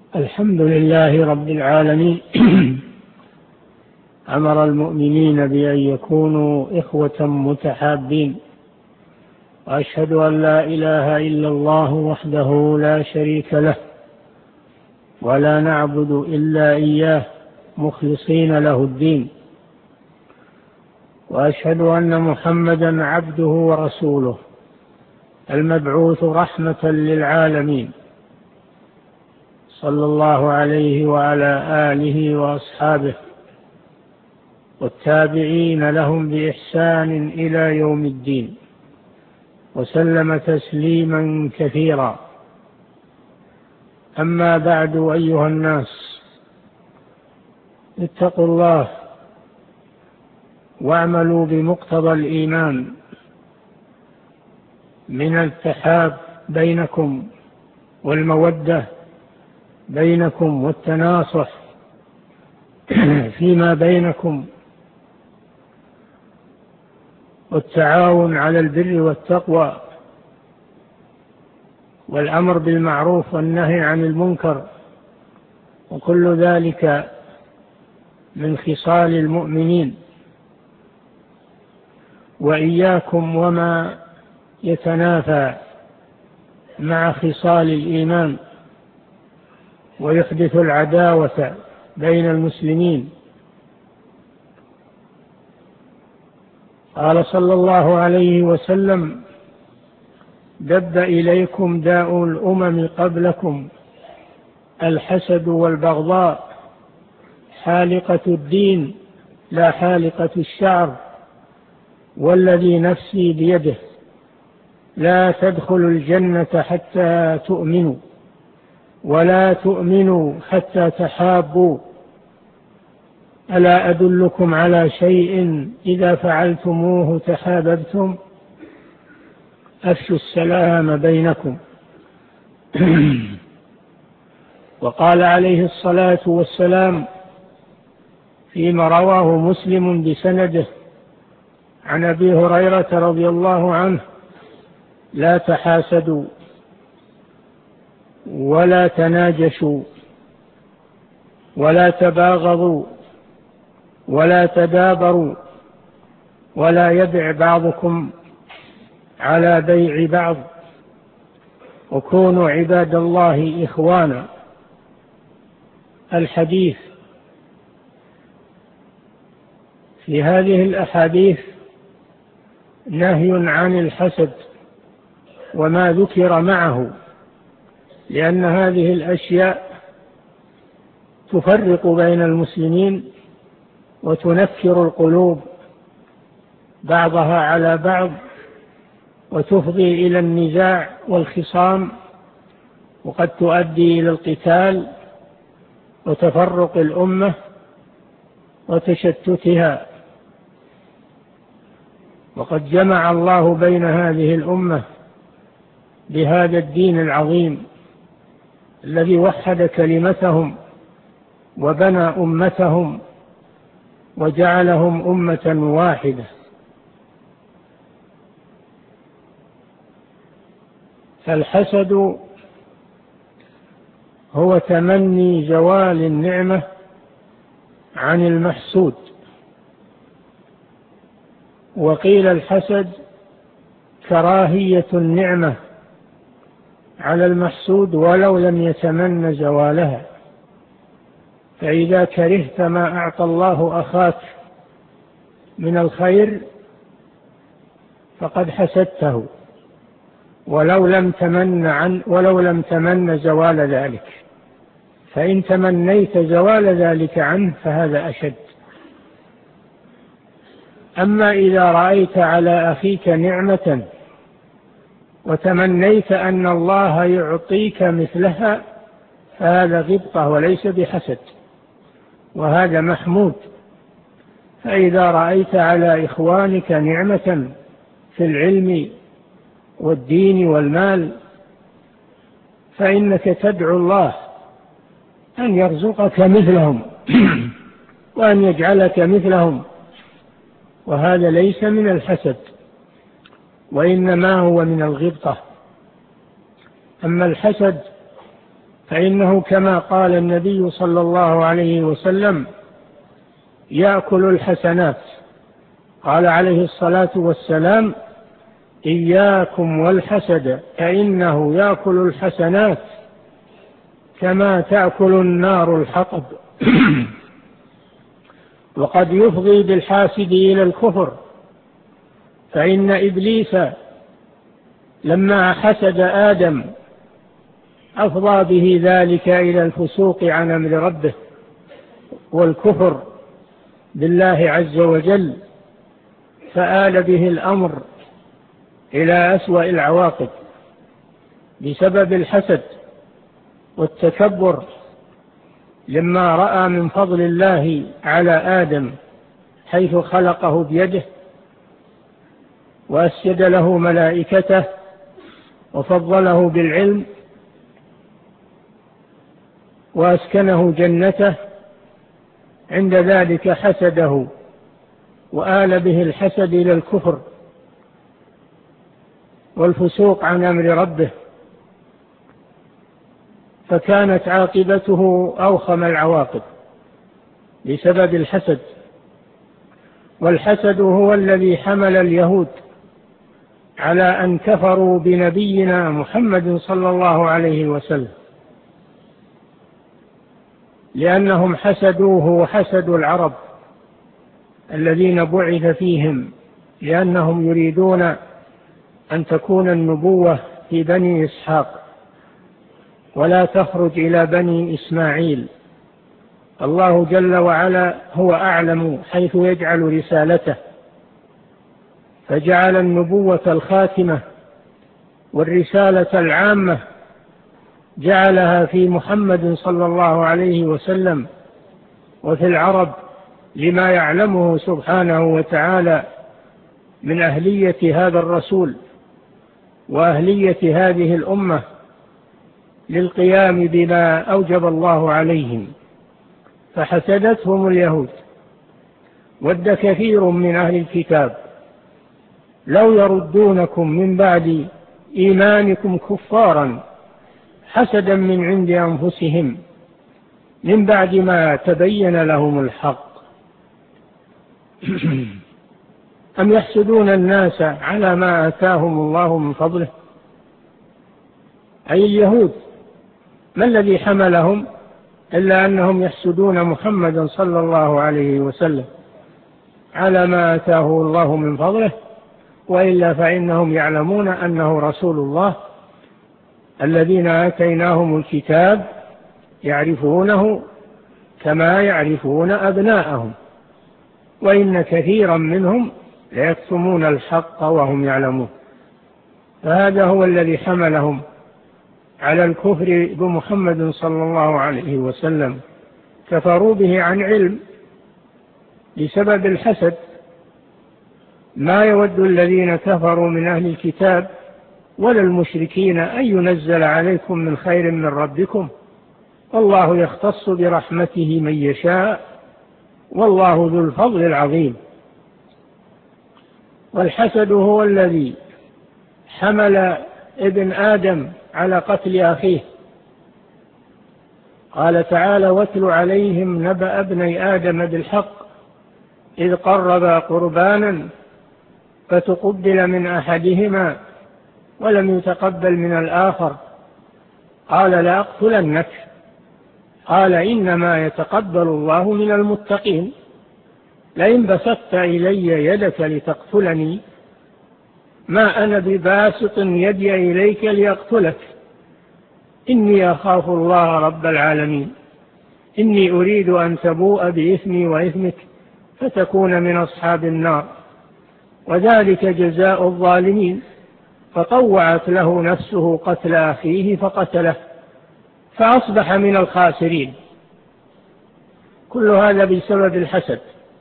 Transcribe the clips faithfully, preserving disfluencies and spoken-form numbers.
الحمد لله رب العالمين. أمر المؤمنين بأن يكونوا إخوة متحابين، وأشهد أن لا إله إلا الله وحده لا شريك له، ولا نعبد إلا إياه مخلصين له الدين، وأشهد أن محمدا عبده ورسوله المبعوث رحمة للعالمين، صلى الله عليه وعلى آله وأصحابه والتابعين لهم بإحسان إلى يوم الدين، وسلم تسليما كثيرا. أما بعد، أيها الناس، اتقوا الله واعملوا بمقتضى الإيمان من التحاب بينكم والمودة بينكم والتناصح فيما بينكم، والتعاون على البر والتقوى، والأمر بالمعروف والنهي عن المنكر، وكل ذلك من خصال المؤمنين. وإياكم وما يتنافى مع خصال الإيمان ويحدث العداوة بين المسلمين. قال صلى الله عليه وسلم: دب إليكم داء الأمم قبلكم، الحسد والبغضاء، حالقة الدين لا حالقة الشعر، والذي نفسي بيده لا تدخلوا الجنة حتى تؤمنوا، ولا تؤمنوا حتى تحابوا، ألا أدلكم على شيء إذا فعلتموه تحاببتم؟ أفشوا السلام بينكم. وقال عليه الصلاة والسلام فيما رواه مسلم بسنده عن أبي هريرة رضي الله عنه: لا تحاسدوا ولا تناجشوا ولا تباغضوا ولا تدابروا، ولا يبع بعضكم على بيع بعض، وكونوا عباد الله إخوانا. الحديث. في هذه الأحاديث نهي عن الحسد وما ذكر معه، لأن هذه الأشياء تفرق بين المسلمين وتنكر القلوب بعضها على بعض، وتفضي إلى النزاع والخصام، وقد تؤدي إلى القتال وتفرق الأمة وتشتتها. وقد جمع الله بين هذه الأمة بهذا الدين العظيم الذي وحد كلمتهم وبنى أمتهم وجعلهم أمة واحدة. فالحسد هو تمني زوال النعمة عن المحسود، وقيل الحسد كراهية النعمة على المحسود ولو لم يتمن زوالها. فإذا كرهت ما أعطى الله أخاك من الخير فقد حسدته ولو لم تمن عن ولو لم تمن زوال ذلك، فإن تمنيت زوال ذلك عنه فهذا أشد. أما إذا رأيت على أخيك نعمة وتمنيت أن الله يعطيك مثلها فهذا غبطة وليس بحسد، وهذا محمود. فإذا رأيت على إخوانك نعمة في العلم والدين والمال فإنك تدعو الله أن يرزقك مثلهم وأن يجعلك مثلهم، وهذا ليس من الحسد وإنما هو من الغبطة. أما الحسد فإنه كما قال النبي صلى الله عليه وسلم يأكل الحسنات. قال عليه الصلاة والسلام إياكم والحسد فإنه يأكل الحسنات كما تأكل النار الحطب. وقد يفضي بالحاسد إلى الكفر، فإن إبليس لما حسد آدم أفضى به ذلك إلى الفسوق عن أمر ربه والكفر بالله عز وجل، فآل به الأمر إلى أسوأ العواقب بسبب الحسد والتكبر لما رأى من فضل الله على آدم حيث خلقه بيده وأسجد له ملائكته وفضله بالعلم وأسكنه جنته. عند ذلك حسده وآل به الحسد إلى الكفر والفسوق عن أمر ربه، فكانت عاقبته أوخم العواقب بسبب الحسد. والحسد هو الذي حمل اليهود على أن كفروا بنبينا محمد صلى الله عليه وسلم، لأنهم حسدوه وحسدوا العرب الذين بعث فيهم، لأنهم يريدون أن تكون النبوة في بني إسحاق ولا تخرج إلى بني إسماعيل. الله جل وعلا هو أعلم حيث يجعل رسالته، فجعل النبوة الخاتمة والرسالة العامة جعلها في محمد صلى الله عليه وسلم وفي العرب، لما يعلمه سبحانه وتعالى من أهلية هذا الرسول وأهلية هذه الأمة للقيام بما أوجب الله عليهم. فحسدتهم اليهود. ود كثير من أهل الكتاب لو يردونكم من بعد إيمانكم كفارا حسدا من عند أنفسهم من بعد ما تبين لهم الحق. أم يحسدون الناس على ما آتاهم الله من فضله؟ أي اليهود، ما الذي حملهم إلا أنهم يحسدون محمدا صلى الله عليه وسلم على ما آتاه الله من فضله، وإلا فإنهم يعلمون أنه رسول الله. الذين آتيناهم الكتاب يعرفونه كما يعرفون أبناءهم، وإن كثيرا منهم ليكتمون الحق وهم يعلمون. فهذا هو الذي حملهم على الكفر بمحمد صلى الله عليه وسلم، كفروا به عن علم بسبب الحسد. ما يود الذين كفروا من أهل الكتاب ولا المشركين أن ينزل عليكم من خير من ربكم، والله يختص برحمته من يشاء، والله ذو الفضل العظيم. والحسد هو الذي حمل ابن آدم على قتل أخيه. قال تعالى: واتل عليهم نبأ ابني آدم بالحق إذ قربا قربانا فتقبل من أحدهما ولم يتقبل من الآخر قال لأقتلنك قال إنما يتقبل الله من المتقين لئن بسطت إلي يدك لتقتلني ما أنا بباسط يدي إليك ليقتلك إني أخاف الله رب العالمين إني أريد أن تبوء بإثمي وإثمك فتكون من أصحاب النار وذلك جزاء الظالمين. فطوعت له نفسه قتل أخيه فقتله فأصبح من الخاسرين. كل هذا بسبب الحسد.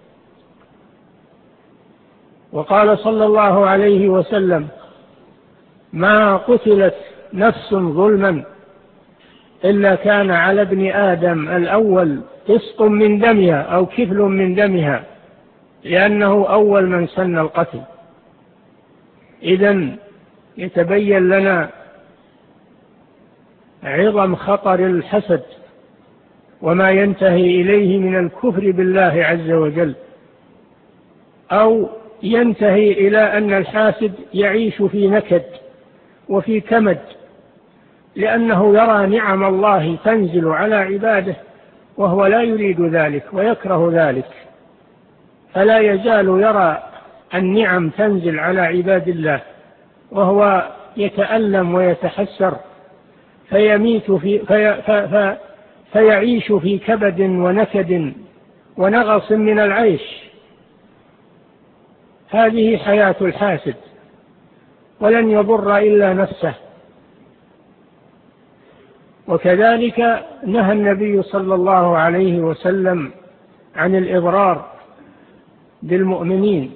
وقال صلى الله عليه وسلم: ما قتلت نفس ظلما إلا كان على ابن آدم الأول قسط من دمها أو كفل من دمها لأنه أول من سن القتل. إذن يتبين لنا عظم خطر الحسد وما ينتهي إليه من الكفر بالله عز وجل، أو ينتهي إلى أن الحاسد يعيش في نكد وفي كمد، لأنه يرى نعم الله تنزل على عباده وهو لا يريد ذلك ويكره ذلك، فلا يزال يرى النعم تنزل على عباد الله وهو يتألم ويتحسر، فيميت في في في فيعيش في كبد ونكد ونغص من العيش. هذه حياة الحاسد، ولن يضر إلا نفسه. وكذلك نهى النبي صلى الله عليه وسلم عن الإضرار بالمؤمنين،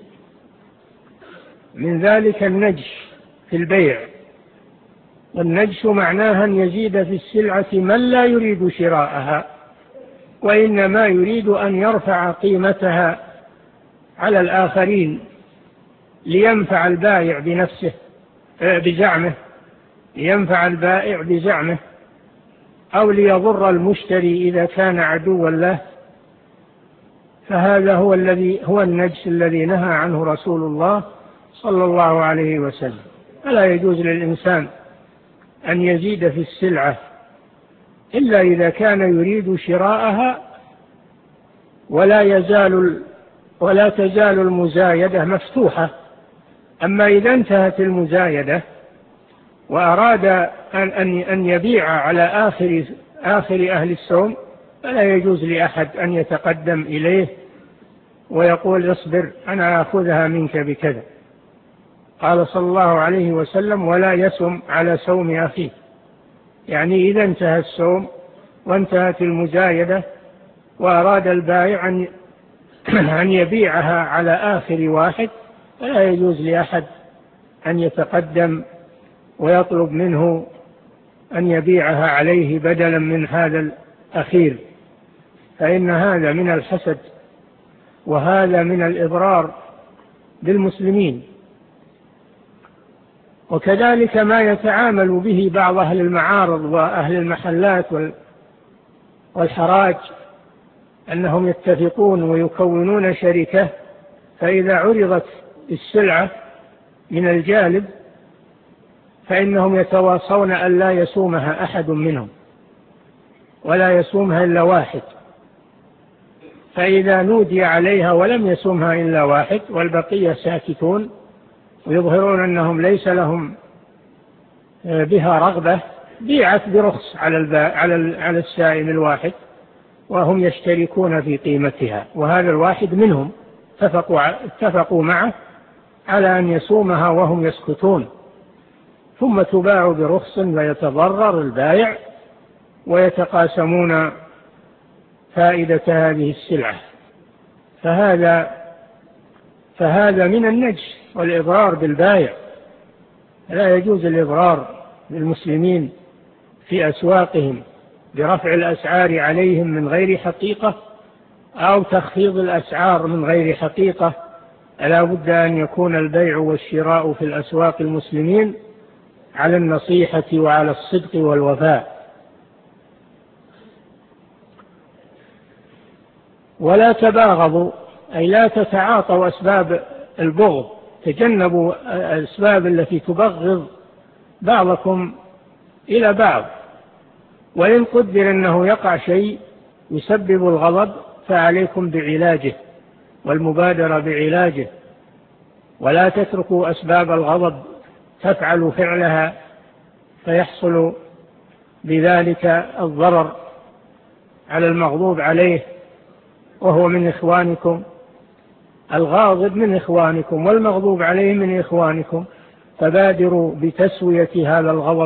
من ذلك النجش في البيع، والنجش معناها أن يزيد في السلعة من لا يريد شراءها، وإنما يريد أن يرفع قيمتها على الآخرين لينفع البائع بنفسه بزعمه لينفع البائع بزعمه أو ليضر المشتري إذا كان عدوا له. فهذا هو الذي هو النجس الذي نهى عنه رسول الله صلى الله عليه وسلم. فلا يجوز للإنسان أن يزيد في السلعة إلا إذا كان يريد شراءها، ولا يزال ولا تزال المزايدة مفتوحة. أما إذا انتهت المزايدة وأراد أن أن يبيع على آخر آخر أهل السوم، فلا يجوز لأحد أن يتقدم إليه ويقول اصبر أنا أخذها منك بكذا. قال صلى الله عليه وسلم ولا يسم على سوم أخيه، يعني إذا انتهى السوم وانتهت المزايدة وأراد البائع أن يبيعها على آخر واحد، فلا يجوز لأحد أن يتقدم ويطلب منه أن يبيعها عليه بدلا من هذا الأخير، فإن هذا من الحسد وهذا من الإضرار بالمسلمين. وكذلك ما يتعامل به بعض أهل المعارض وأهل المحلات والحراج، أنهم يتفقون ويكونون شركة، فإذا عرضت السلعة من الجالب فإنهم يتواصون أن لا يسومها أحد منهم ولا يسومها إلا واحد، فإذا نودي عليها ولم يسومها إلا واحد والبقية ساكتون ويظهرون أنهم ليس لهم بها رغبة، بيعت برخص على على السائم الواحد وهم يشتركون في قيمتها، وهذا الواحد منهم اتفقوا اتفقوا معه على أن يسومها وهم يسكتون، ثم تباع برخص ويتضرر البائع ويتقاسمون فائدة هذه السلعة. فهذا فهذا من النجش والإضرار بالبائع. لا يجوز الإضرار بالمسلمين في أسواقهم برفع الأسعار عليهم من غير حقيقة أو تخفيض الأسعار من غير حقيقة. ألا بد أن يكون البيع والشراء في الأسواق المسلمين على النصيحة وعلى الصدق والوفاء. ولا تباغضوا، أي لا تتعاطوا أسباب البغض، تجنبوا الأسباب التي تبغض بعضكم إلى بعض. وإن قدر أنه يقع شيء يسبب الغضب فعليكم بعلاجه والمبادرة بعلاجه، ولا تتركوا أسباب الغضب تفعل فعلها فيحصل بذلك الضرر على المغضوب عليه وهو من إخوانكم. الغاضب من إخوانكم والمغضوب عليه من إخوانكم، فبادروا بتسوية هذا الغضب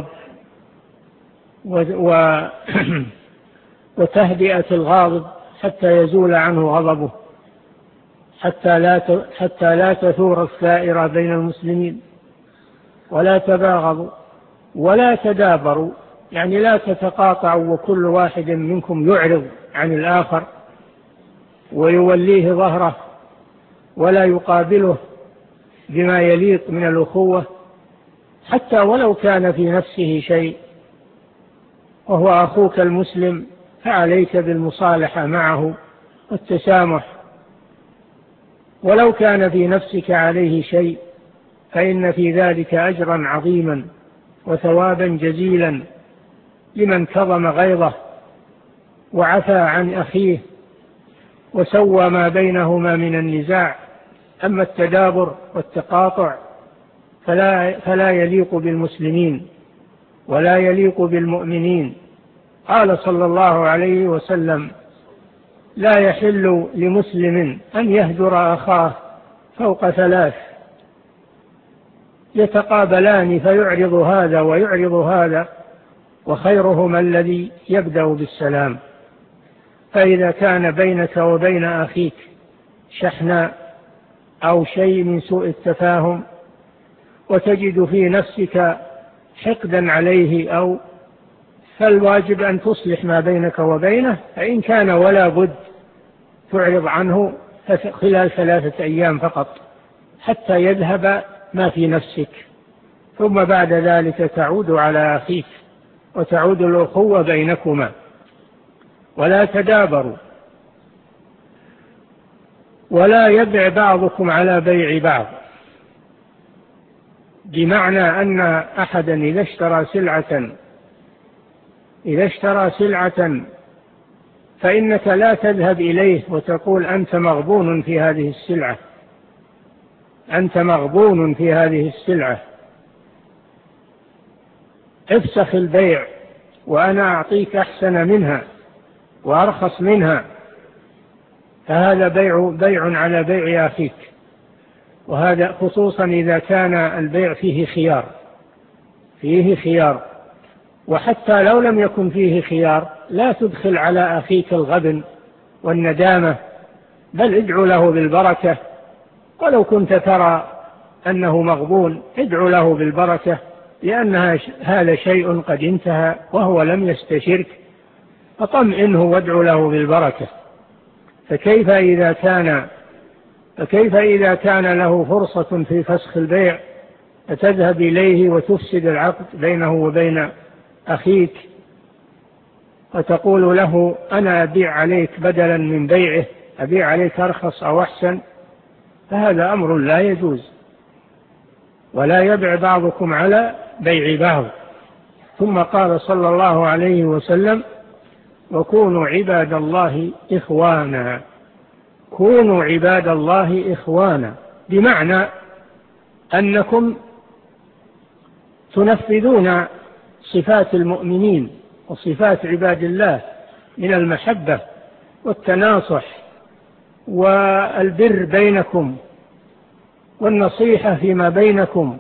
وتهدئة الغاضب حتى يزول عنه غضبه، حتى لا حتى لا تثور الثائرة بين المسلمين. ولا تباغضوا ولا تدابروا، يعني لا تتقاطعوا وكل واحد منكم يعرض عن الآخر ويوليه ظهره ولا يقابله بما يليق من الأخوة، حتى ولو كان في نفسه شيء وهو أخوك المسلم، فعليك بالمصالحة معه والتسامح، ولو كان في نفسك عليه شيء فإن في ذلك أجرا عظيما وثوابا جزيلا لمن كظم غيظه وعفى عن أخيه وسوى ما بينهما من النزاع. أما التدابر والتقاطع فلا, فلا يليق بالمسلمين ولا يليق بالمؤمنين. قال صلى الله عليه وسلم: لا يحل لمسلم أن يهجر أخاه فوق ثلاث، يتقابلان فيعرض هذا ويعرض هذا، وخيرهما الذي يبدأ بالسلام. فإذا كان بينك وبين أخيك شحناء أو شيء من سوء التفاهم وتجد في نفسك حقدا عليه أو فالواجب أن تصلح ما بينك وبينه، فإن كان ولا بد تعرض عنه خلال ثلاثة أيام فقط حتى يذهب ما في نفسك، ثم بعد ذلك تعود على أخيك وتعود الأخوة بينكما. ولا تدابروا، ولا يبع بعضكم على بيع بعض، بمعنى أن أحدا إذا اشترى سلعة إذا اشترى سلعة فإنك لا تذهب إليه وتقول: أنت مغبون في هذه السلعة، أنت مغبون في هذه السلعة، افسخ البيع وأنا أعطيك أحسن منها وأرخص منها. فهذا بيع, بيع على بيع أخيك، وهذا خصوصا إذا كان البيع فيه خيار فيه خيار وحتى لو لم يكن فيه خيار لا تدخل على أخيك الغبن والندامة، بل ادعو له بالبركة. ولو كنت ترى أنه مغبون ادعو له بالبركة، لأن هذا شيء قد انتهى وهو لم يستشرك، فطمئنه وادعو له بالبركة. فكيف إذا كان فكيف إذا كان له فرصة في فسخ البيع فتذهب إليه وتفسد العقد بينه وبين أخيك وتقول له: أنا أبيع عليك بدلا من بيعه، أبيع عليك أرخص أو أحسن؟ فهذا أمر لا يجوز. ولا يبع بعضكم على بيع بعض. ثم قال صلى الله عليه وسلم: وكونوا عباد الله إخوانا. كونوا عباد الله إخوانا، بمعنى أنكم تنفذون صفات المؤمنين وصفات عباد الله من المحبة والتناصح والبر بينكم والنصيحة فيما بينكم.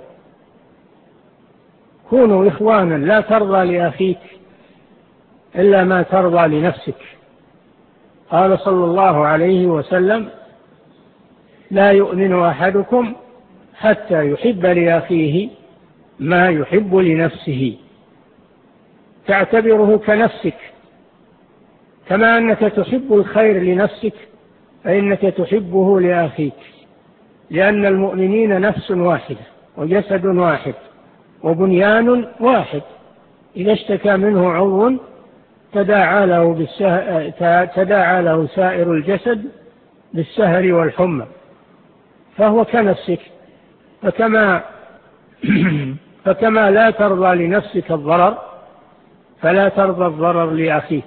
كونوا إخوانا، لا ترضى لأخيك إلا ما ترضى لنفسك. قال صلى الله عليه وسلم: لا يؤمن أحدكم حتى يحب لأخيه ما يحب لنفسه. تعتبره كنفسك، كما أنك تحب الخير لنفسك فإنك تحبه لأخيك، لأن المؤمنين نفس واحدة وجسد واحد وبنيان واحد، إذا اشتكى منه عضو تداعى له, بالسه... تداعى له سائر الجسد بالسهر والحمى، فهو كنفسك. فكما, فكما لا ترضى لنفسك الضرر فلا ترضى الضرر لأخيك،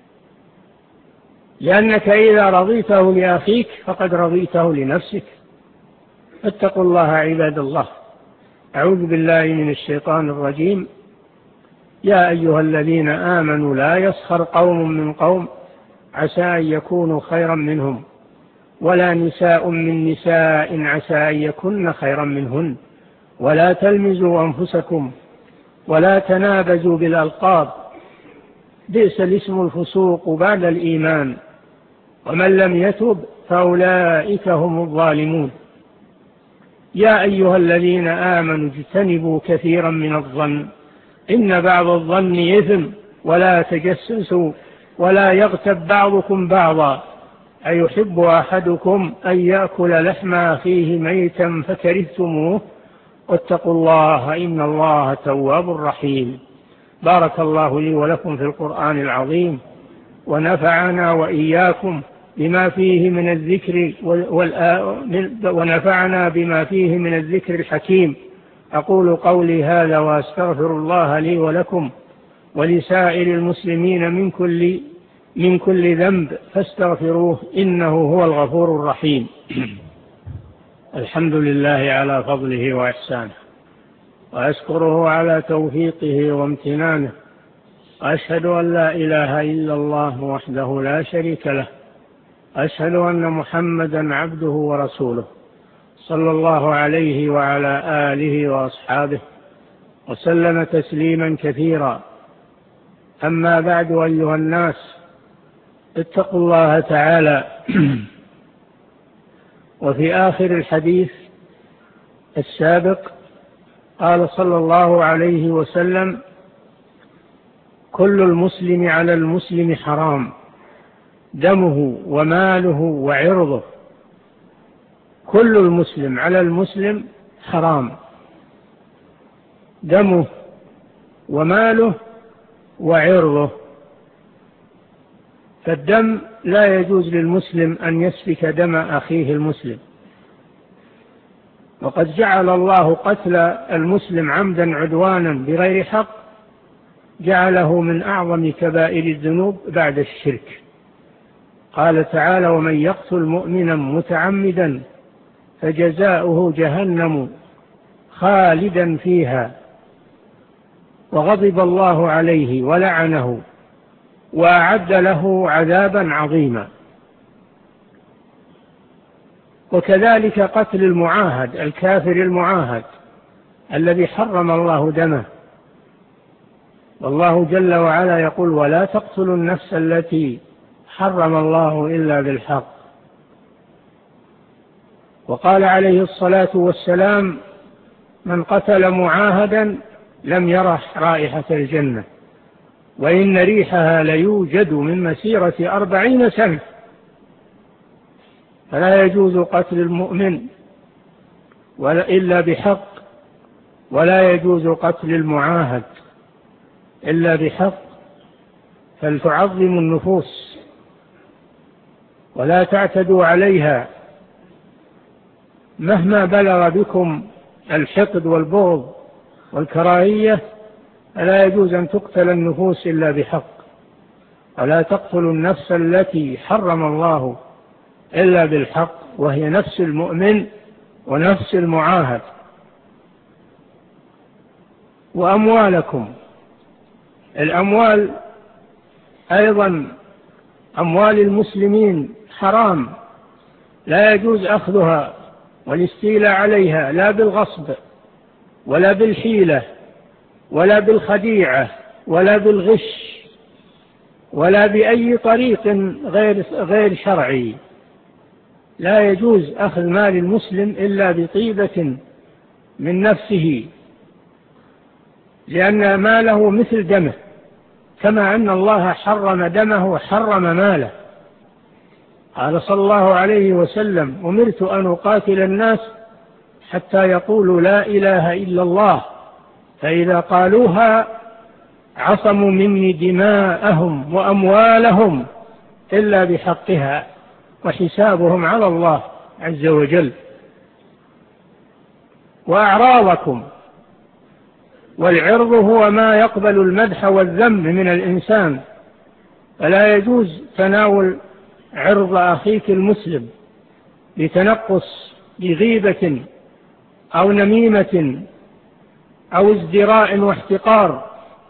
لأنك إذا رضيته لأخيك فقد رضيته لنفسك. فاتقوا الله عباد الله. أعوذ بالله من الشيطان الرجيم. يا أيها الذين آمنوا لا يسخر قوم من قوم عسى أن يكونوا خيرا منهم ولا نساء من نساء عسى أن يكن خيرا منهن ولا تلمزوا أنفسكم ولا تنابزوا بالألقاب بئس الاسم الفسوق بعد الإيمان ومن لم يتب فأولئك هم الظالمون. يا أيها الذين آمنوا اجتنبوا كثيرا من الظن إن بعض الظن إثم ولا تجسسوا ولا يغتب بعضكم بعضا أيحب أحدكم أن يأكل لحم أخيه ميتا فكرهتموه واتقوا الله إن الله تواب رحيم. بارك الله لي ولكم في القرآن العظيم، ونفعنا وإياكم بما فيه من الذكر ونفعنا بما فيه من الذكر الحكيم. أقول قولي هذا وأستغفر الله لي ولكم ولسائر المسلمين من كل من كل ذنب فاستغفروه إنه هو الغفور الرحيم. الحمد لله على فضله وإحسانه، وأشكره على توفيقه وامتنانه، وأشهد أن لا إله إلا الله وحده لا شريك له، أشهد أن محمدا عبده ورسوله صلى الله عليه وعلى آله وأصحابه وسلم تسليما كثيرا. أما بعد، أيها الناس، اتقوا الله تعالى. وفي آخر الحديث السابق قال صلى الله عليه وسلم: كل المسلم على المسلم حرام، دمه وماله وعرضه. كل المسلم على المسلم حرام، دمه وماله وعرضه. فالدم لا يجوز للمسلم أن يسفك دم أخيه المسلم، وقد جعل الله قتل المسلم عمدا عدوانا بغير حق، جعله من أعظم كبائر الذنوب بعد الشرك. قال تعالى: ومن يقتل مؤمنا متعمدا فجزاؤه جهنم خالدا فيها وغضب الله عليه ولعنه وأعد له عذابا عظيما. وكذلك قتل المعاهد، الكافر المعاهد الذي حرم الله دمه، والله جل وعلا يقول: ولا تقتلوا النفس التي حرم الله إلا بالحق. وقال عليه الصلاة والسلام: من قتل معاهدا لم يرح رائحة الجنة، وإن ريحها ليوجد من مسيرة أربعين سنة. فلا يجوز قتل المؤمن ولا إلا بحق، ولا يجوز قتل المعاهد إلا بحق. فلتعظموا النفوس ولا تعتدوا عليها، مهما بلغ بكم الحقد والبغض والكراهية، فلا يجوز أن تقتل النفوس إلا بحق. ولا تقتلوا النفس التي حرم الله إلا بالحق، وهي نفس المؤمن ونفس المعاهد. وأموالكم، الأموال أيضا أموال المسلمين حرام، لا يجوز أخذها والاستيلاء عليها، لا بالغصب ولا بالحيلة ولا بالخديعة ولا بالغش ولا بأي طريق غير غير شرعي. لا يجوز أخذ مال المسلم إلا بطيبة من نفسه، لأن ماله مثل دمه، كما أن الله حرم دمه وحرم ماله. قال صلى الله عليه وسلم: أمرت أن أقاتل الناس حتى يقولوا لا إله إلا الله، فإذا قالوها عصموا مني دماءهم وأموالهم إلا بحقها، وحسابهم على الله عز وجل. وأعراضكم، والعرض هو ما يقبل المدح والذم من الإنسان، فلا يجوز تناول عرض أخيك المسلم بتنقص، بغيبة أو نميمة أو ازدراء واحتقار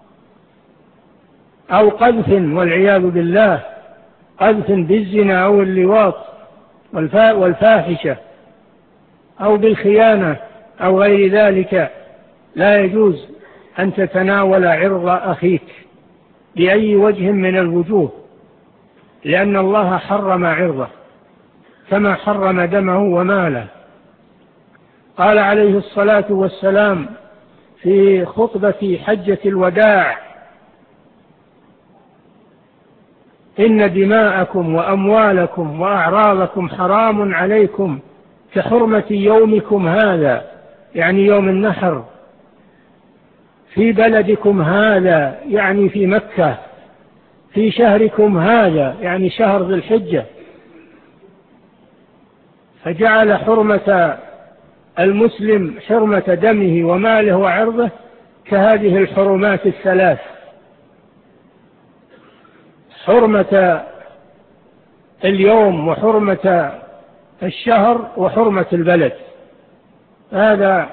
أو قذف، والعياذ بالله، قذف بالزنا أو اللواط والفاحشة أو بالخيانة أو غير ذلك. لا يجوز أن تتناول عرض أخيك بأي وجه من الوجوه، لأن الله حرم عرضه كما حرم دمه وماله. قال عليه الصلاة والسلام في خطبة حجة الوداع: إن دماءكم وأموالكم وأعراضكم حرام عليكم كحرمة يومكم هذا، يعني يوم النحر، في بلدكم هذا يعني في مكة، في شهركم هذا يعني شهر ذي الحجة، فجعل حرمة المسلم حرمة دمه وماله وعرضه كهذه الحرمات الثلاث: حرمة اليوم وحرمة الشهر وحرمة البلد. هذا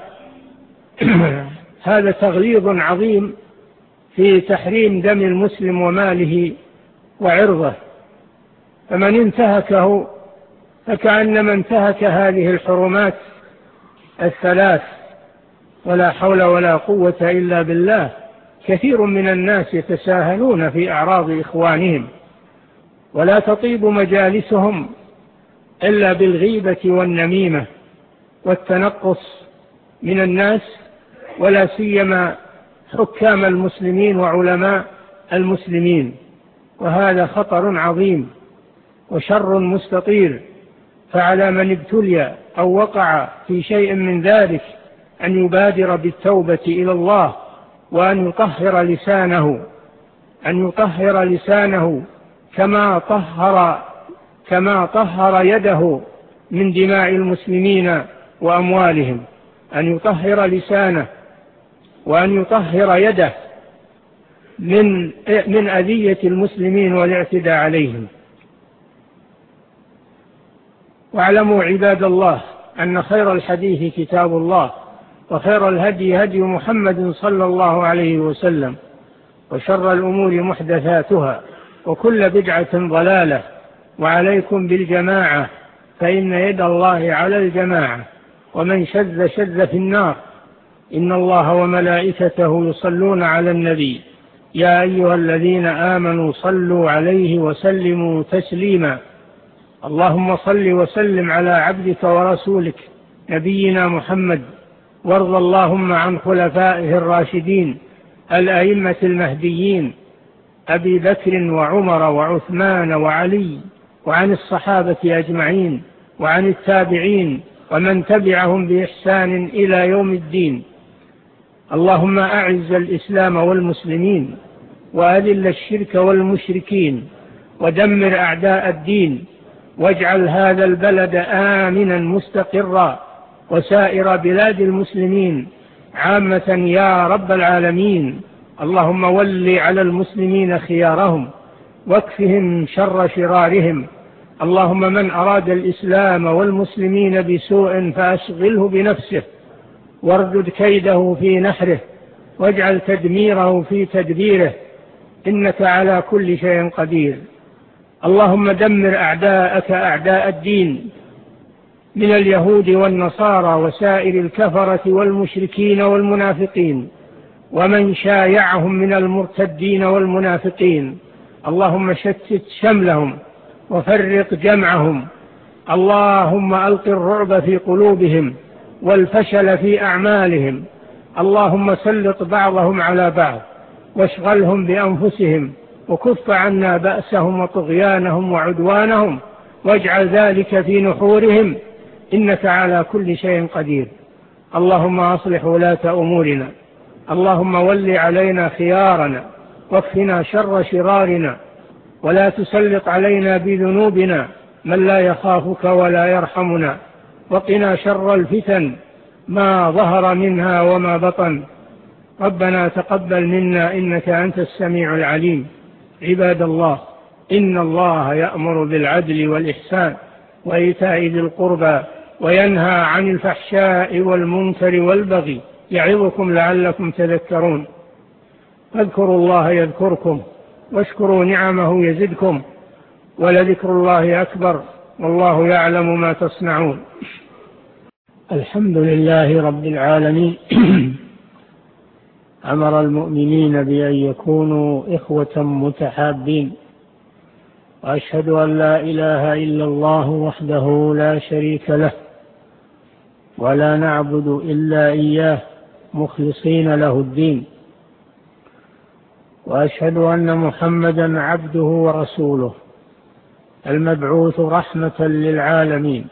هذا تغليظ عظيم في تحريم دم المسلم وماله وعرضه، فمن انتهكه فكأنما انتهك هذه الحرمات الثلاث. ولا حول ولا قوة إلا بالله. كثير من الناس يتساهلون في أعراض إخوانهم، ولا تطيب مجالسهم إلا بالغيبة والنميمة والتنقص من الناس، ولا سيما حكام المسلمين وعلماء المسلمين، وهذا خطر عظيم وشر مستطير. فعلى من ابتلي أو وقع في شيء من ذلك أن يبادر بالتوبة إلى الله، وأن يطهر لسانه أن يطهر لسانه كما طهر كما طهر يده من دماء المسلمين وأموالهم، أن يطهر لسانه وأن يطهر يده من من أذية المسلمين والاعتداء عليهم. واعلموا عباد الله أن خير الحديث كتاب الله، وخير الهدي هدي محمد صلى الله عليه وسلم، وشر الأمور محدثاتها، وكل بدعة ضلالة. وعليكم بالجماعة، فإن يد الله على الجماعة، ومن شذ شذ في النار. إن الله وملائكته يصلون على النبي، يا أيها الذين آمنوا صلوا عليه وسلموا تسليما. اللهم صل وسلم على عبدك ورسولك نبينا محمد، وارض اللهم عن خلفائه الراشدين الأئمة المهديين أبي بكر وعمر وعثمان وعلي، وعن الصحابة أجمعين، وعن التابعين ومن تبعهم بإحسان إلى يوم الدين. اللهم أعز الإسلام والمسلمين، وأذل الشرك والمشركين، ودمر أعداء الدين، واجعل هذا البلد آمنا مستقرا، وسائر بلاد المسلمين عامة يا رب العالمين. اللهم ول على المسلمين خيارهم، واكفهم شر شرارهم. اللهم من أراد الإسلام والمسلمين بسوء فأشغله بنفسه، واردد كيده في نحره، واجعل تدميره في تدبيره، إنك على كل شيء قدير. اللهم دمر أعداءك أعداء الدين من اليهود والنصارى وسائر الكفرة والمشركين والمنافقين، ومن شايعهم من المرتدين والمنافقين. اللهم شتت شملهم وفرق جمعهم. اللهم ألق الرعب في قلوبهم والفشل في أعمالهم. اللهم سلط بعضهم على بعض، واشغلهم بأنفسهم، وكف عنا بأسهم وطغيانهم وعدوانهم، واجعل ذلك في نحورهم، إنك على كل شيء قدير. اللهم أصلح ولاة أمورنا. اللهم ول علينا خيارنا، واكفنا شر شرارنا، ولا تسلط علينا بذنوبنا من لا يخافك ولا يرحمنا. وقنا شر الفتن ما ظهر منها وما بطن. ربنا تقبل منا إنك أنت السميع العليم. عباد الله، إن الله يأمر بالعدل والإحسان وإيتاء ذي القربى، وينهى عن الفحشاء والمنكر والبغي، يعظكم لعلكم تذكرون. فاذكروا الله يذكركم، واشكروا نعمه يزدكم، ولذكر الله أكبر، والله يعلم ما تصنعون. الحمد لله رب العالمين. أمر المؤمنين بأن يكونوا إخوة متحابين، وأشهد أن لا إله إلا الله وحده لا شريك له، ولا نعبد إلا إياه مخلصين له الدين. وأشهد أن محمدا عبده ورسوله المبعوث رحمة للعالمين،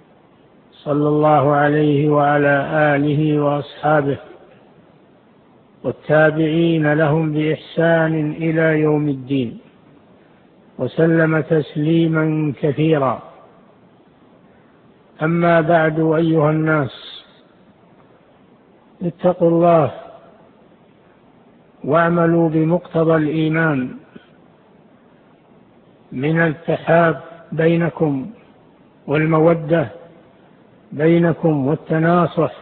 صلى الله عليه وعلى آله وأصحابه والتابعين لهم بإحسان إلى يوم الدين، وسلم تسليما كثيرا. أما بعد، أيها الناس، اتقوا الله واعملوا بمقتضى الإيمان من التحاب بينكم والمودة بينكم والتناصح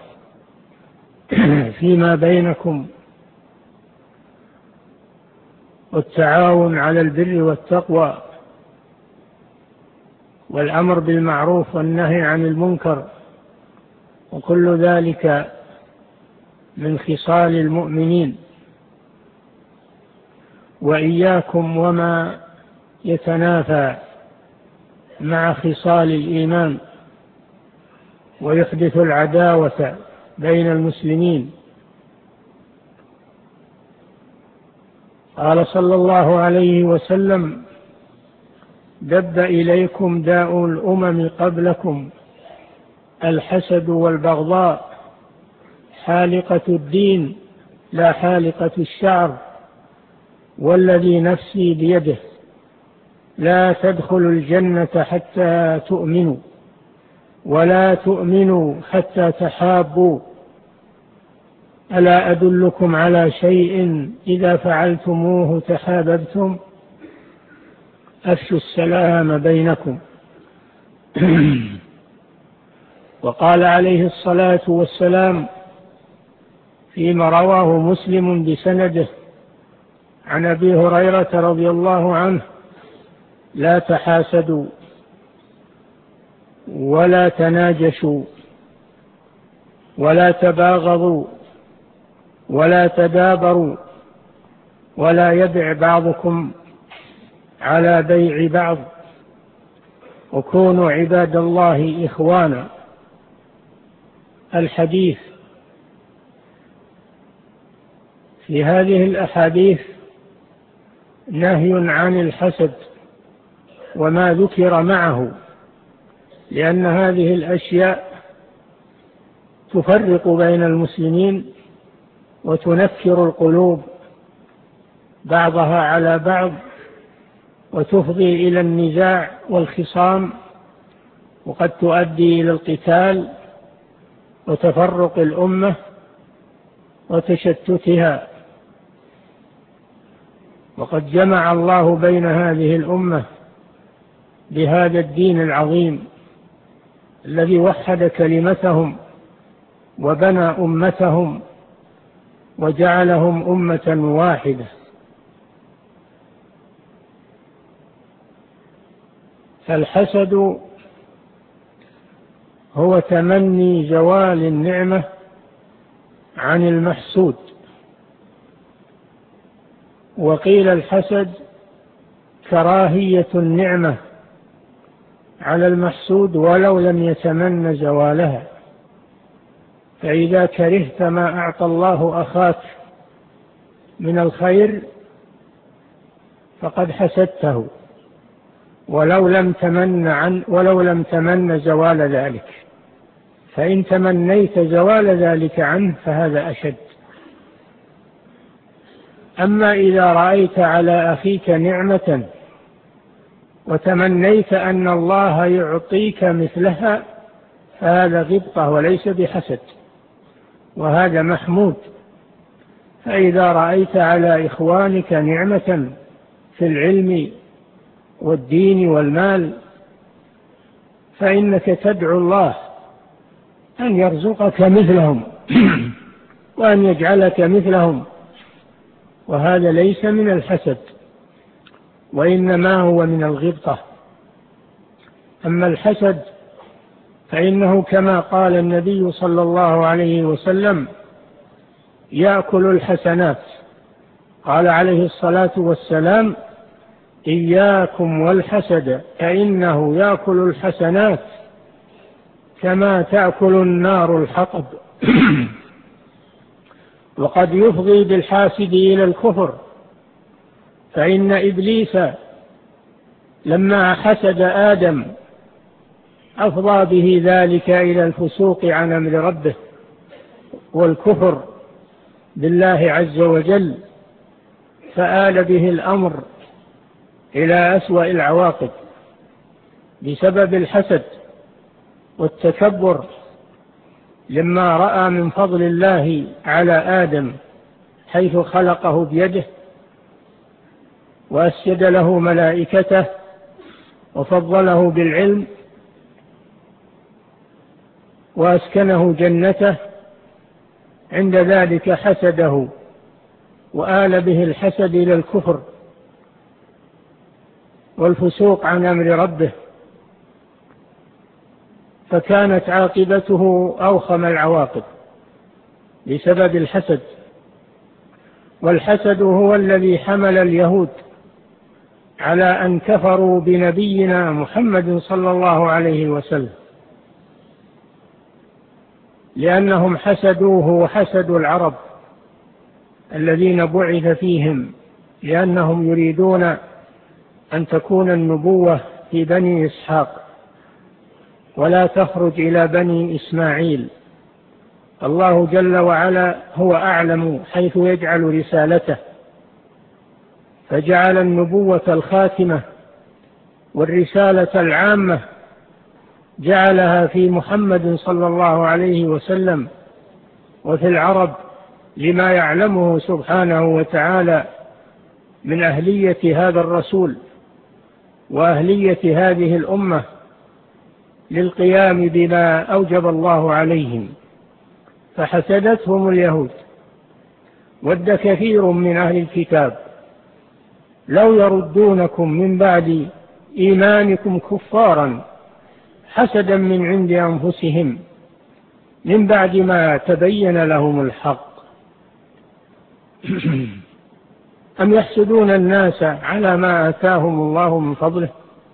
فيما بينكم، والتعاون على البر والتقوى، والأمر بالمعروف والنهي عن المنكر، وكل ذلك من خصال المؤمنين. وإياكم وما يتنافى مع خصال الإيمان ويحدث العداوة بين المسلمين. قال صلى الله عليه وسلم: دب إليكم داء الأمم قبلكم، الحسد والبغضاء، حالقة الدين لا حالقة الشعر، والذي نفسي بيده لا تدخلوا الجنة حتى تؤمنوا، ولا تؤمنوا حتى تحابوا، ألا أدلكم على شيء إذا فعلتموه تحاببتم؟ أفشوا السلام بينكم. وقال عليه الصلاة والسلام فيما رواه مسلم بسنده عن أبي هريرة رضي الله عنه: لا تحاسدوا ولا تناجشوا ولا تباغضوا ولا تدابروا، ولا يبع بعضكم على بيع بعض، وكونوا عباد الله إخوانا. الحديث. في هذه الأحاديث نهي عن الحسد وما ذكر معه، لأن هذه الأشياء تفرق بين المسلمين وتنكر القلوب بعضها على بعض، وتفضي إلى النزاع والخصام، وقد تؤدي إلى القتال وتفرق الأمة وتشتتها. وقد جمع الله بين هذه الأمة بهذا الدين العظيم الذي وحد كلمتهم وبنى أمتهم وجعلهم أمة واحدة. فالحسد هو تمني زوال النعمة عن المحسود، وقيل الحسد كراهية النعمة على المحسود ولو لم يتمنى زوالها. فإذا كرهت ما أعطى الله أخاك من الخير فقد حسدته ولو لم تمن عن ولو لم تمن زوال ذلك، فإن تمنيت زوال ذلك عنه فهذا أشد. أما إذا رأيت على أخيك نعمة وتمنيت أن الله يعطيك مثلها فهذا غبطة وليس بحسد، وهذا محمود. فإذا رأيت على إخوانك نعمة في العلم والدين والمال فإنك تدعو الله أن يرزقك مثلهم وأن يجعلك مثلهم، وهذا ليس من الحسد وإنما هو من الغبطة. أما الحسد فإنه كما قال النبي صلى الله عليه وسلم: يأكل الحسنات. قال عليه الصلاة والسلام: إياكم والحسد فإنه يأكل الحسنات كما تأكل النار الحطب. وقد يفضي بالحاسد إلى الكفر، فإن إبليس لما حسد آدم أفضى به ذلك إلى الفسوق عن أمر ربه والكفر بالله عز وجل، فآل به الأمر إلى أسوأ العواقب بسبب الحسد والتكبر لما رأى من فضل الله على آدم حيث خلقه بيده وأسجد له ملائكته وفضله بالعلم وأسكنه جنته. عند ذلك حسده وآل به الحسد إلى الكفر والفسوق عن أمر ربه، فكانت عاقبته أوخم العواقب بسبب الحسد. والحسد هو الذي حمل اليهود على أن كفروا بنبينا محمد صلى الله عليه وسلم، لأنهم حسدوه وحسدوا العرب الذين بعث فيهم، لأنهم يريدون أن تكون النبوة في بني إسحاق ولا تخرج إلى بني إسماعيل. الله جل وعلا هو أعلم حيث يجعل رسالته، فجعل النبوة الخاتمة والرسالة العامة جعلها في محمد صلى الله عليه وسلم وفي العرب، لما يعلمه سبحانه وتعالى من أهلية هذا الرسول وأهلية هذه الأمة للقيام بما أوجب الله عليهم. فحسدتهم اليهود. ود كثير من أهل الكتاب لو يردونكم من بعد إيمانكم كفارا حسدا من عند أنفسهم من بعد ما تبين لهم الحق. أم يحسدون الناس على ما آتاهم الله من فضله؟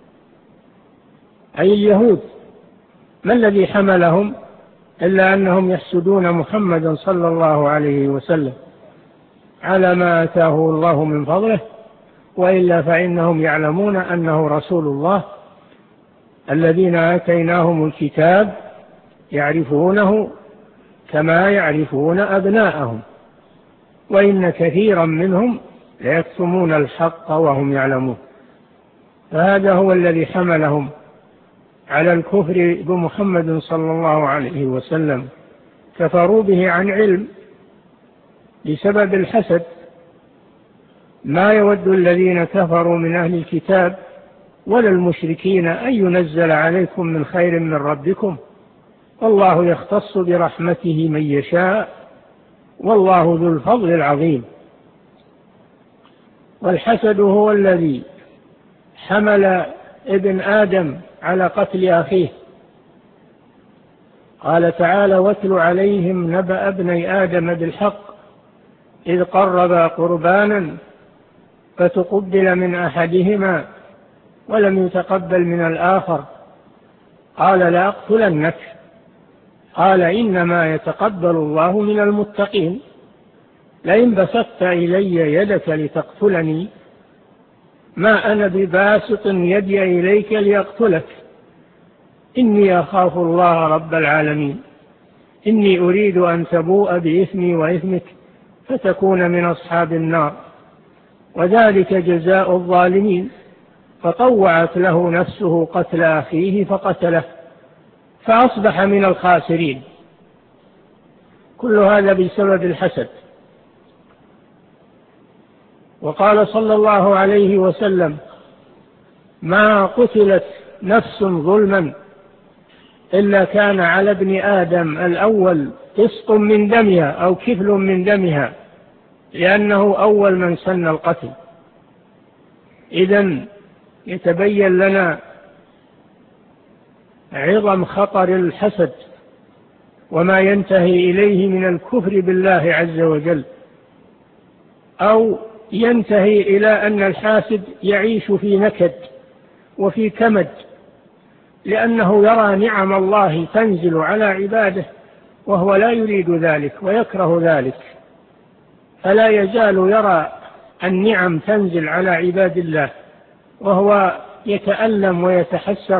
أي اليهود، ما الذي حملهم إلا أنهم يحسدون محمدا صلى الله عليه وسلم على ما آتاه الله من فضله، وإلا فإنهم يعلمون أنه رسول الله. الذين آتيناهم الكتاب يعرفونه كما يعرفون أبناءهم، وإن كثيرا منهم ليكتمون الحق وهم يعلمون. فهذا هو الذي حملهم على الكفر بمحمد صلى الله عليه وسلم، كفروا به عن علم بسبب الحسد. ما يود الذين كفروا من أهل الكتاب ولا المشركين أن ينزل عليكم من خير من ربكم، والله يختص برحمته من يشاء، والله ذو الفضل العظيم. والحسد هو الذي حمل ابن آدم على قتل أخيه. قال تعالى: واتل عليهم نبأ ابني آدم بالحق إذ قربا قربانا فتقبل من أحدهما ولم يتقبل من الآخر قال لأقتلنك قال إنما يتقبل الله من المتقين لئن بسطت إلي يدك لتقتلني ما أنا بباسط يدي إليك لأقتلك إني أخاف الله رب العالمين إني أريد أن تبوء بإثمي وإثمك فتكون من أصحاب النار وذلك جزاء الظالمين. فطوعت له نفسه قتل أخيه فقتله فأصبح من الخاسرين. كل هذا بسبب الحسد. وقال صلى الله عليه وسلم: ما قتلت نفس ظلما إلا كان على ابن آدم الأول قسط من دمها أو كفل من دمها، لأنه أول من سن القتل. إذن يتبين لنا عظم خطر الحسد وما ينتهي إليه من الكفر بالله عز وجل، أو ينتهي إلى أن الحاسد يعيش في نكد وفي كمد، لأنه يرى نعم الله تنزل على عباده وهو لا يريد ذلك ويكره ذلك، فلا يزال يرى النعم تنزل على عباد الله وهو يتألم ويتحسر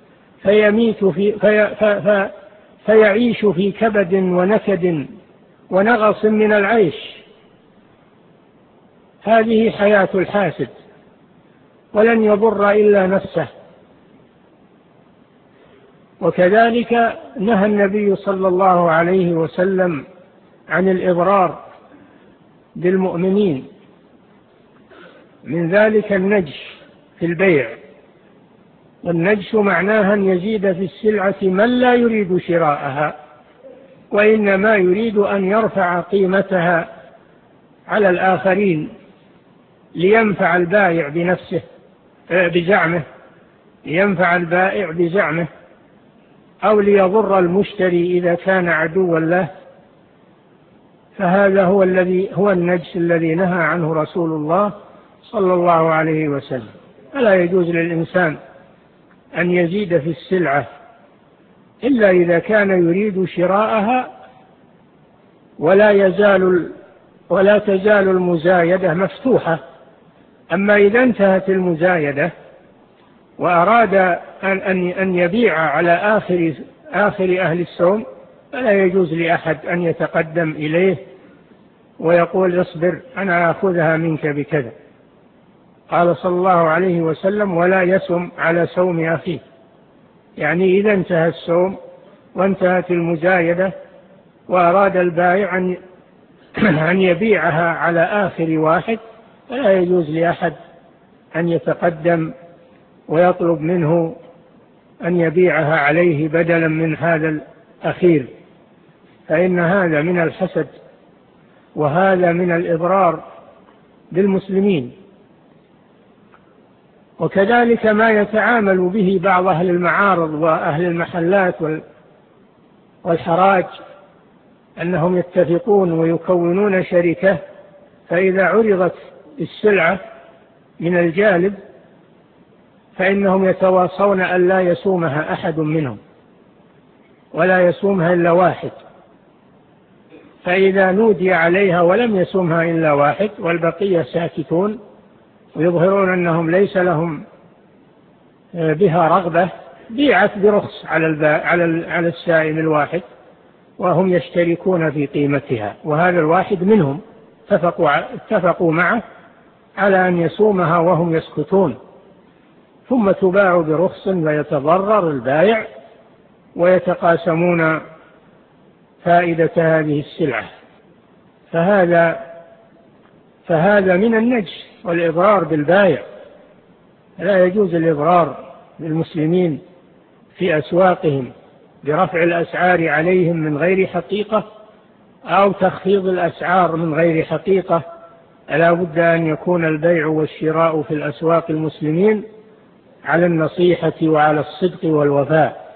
فيميت في في في فيعيش في كبد ونكد ونغص من العيش. هذه حياة الحاسد، ولن يضر إلا نفسه. وكذلك نهى النبي صلى الله عليه وسلم عن الإضرار بالمؤمنين، من ذلك النجش في البيع. والنجش معناها أن يزيد في السلعة من لا يريد شراءها، وإنما يريد أن يرفع قيمتها على الآخرين لينفع البائع بنفسه بزعمه لينفع البائع بزعمه أو ليضر المشتري إذا كان عدوا له. فهذا هو الذي هو النجس الذي نهى عنه رسول الله صلى الله عليه وسلم. فلا يجوز للإنسان أن يزيد في السلعة إلا إذا كان يريد شراءها، ولا يزال ولا تزال المزايدة مفتوحة. أما إذا انتهت المزايدة وأراد أن أن يبيع على آخر آخر أهل السوم، فلا يجوز لأحد أن يتقدم إليه ويقول اصبر أنا أخذها منك بكذا. قال صلى الله عليه وسلم ولا يسم على سوم أخيه، يعني إذا انتهى السوم وانتهت المزايدة وأراد البائع أن يبيعها على آخر واحد، فلا يجوز لأحد أن يتقدم ويطلب منه أن يبيعها عليه بدلا من هذا الأخير، فإن هذا من الحسد، وهذا من الإضرار بالمسلمين. وكذلك ما يتعامل به بعض أهل المعارض وأهل المحلات والحراج، أنهم يتفقون ويكونون شركة، فإذا عرضت السلعة من الجالب فإنهم يتواصون أن لا يسومها أحد منهم، ولا يسومها إلا واحد. فإذا نودي عليها ولم يسومها إلا واحد والبقية ساكتون ويظهرون أنهم ليس لهم بها رغبة، بيعت برخص على على السائم الواحد، وهم يشتركون في قيمتها، وهذا الواحد منهم اتفقوا اتفقوا معه على أن يسومها وهم يسكتون، ثم تباع برخص ويتضرر البائع ويتقاسمون فائدة هذه السلعة. فهذا فهذا من النجش والإضرار بالبائع. لا يجوز الإضرار بالمسلمين في أسواقهم برفع الأسعار عليهم من غير حقيقة أو تخفيض الأسعار من غير حقيقة. لا بد أن يكون البيع والشراء في الأسواق المسلمين على النصيحة وعلى الصدق والوفاء.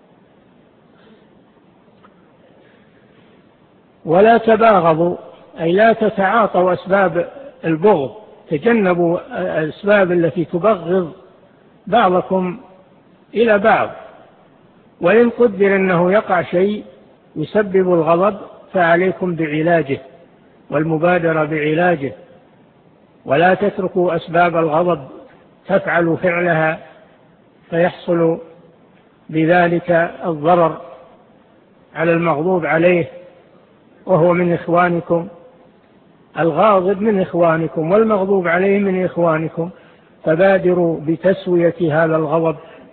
ولا تباغضوا، أي لا تتعاطوا أسباب البغض، تجنبوا الأسباب التي تبغض بعضكم إلى بعض. وإن قدر أنه يقع شيء يسبب الغضب فعليكم بعلاجه والمبادرة بعلاجه، ولا تتركوا أسباب الغضب تفعلوا فعلها فيحصل بذلك الضرر على المغضوب عليه وهو من إخوانكم. الغاضب من إخوانكم والمغضوب عليه من إخوانكم، فبادروا بتسوية هذا الغضب